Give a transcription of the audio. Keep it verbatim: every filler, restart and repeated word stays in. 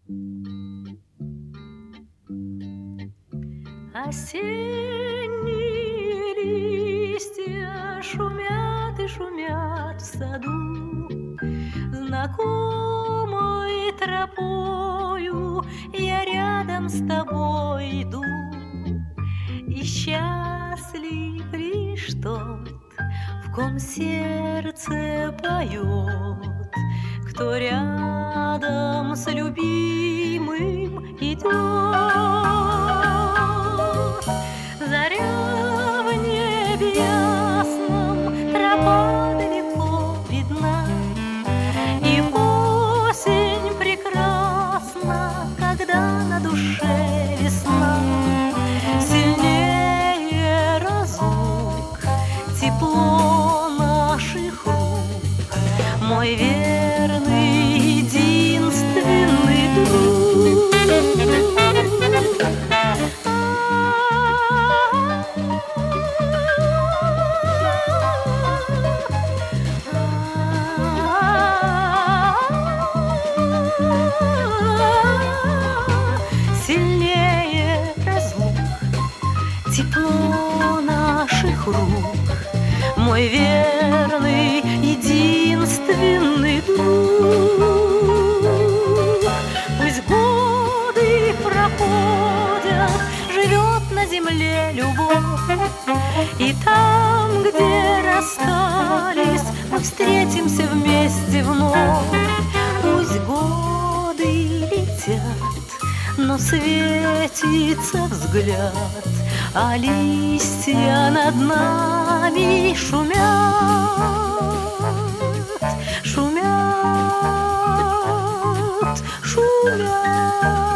Осенние листья шумят и шумят в саду. Знакомой тропою я рядом с тобой иду. И счастлив лишь тот, в ком сердце поет, кто рядом с любимым идет. Заря в небе ясном, тропа далеко видна, и осень прекрасна, когда на душе весна. Сильнее разлук тепло наших рук, мой верный единственный друг. Сильнее разлук тепло наших рук, мой верный единственный друг. Пусть годы проходят, живет на земле любовь, и там, где расстались, мы встретимся вместе вновь. Пусть годы летят, но светится взгляд, а листья над нами шумят, шумят, шумят.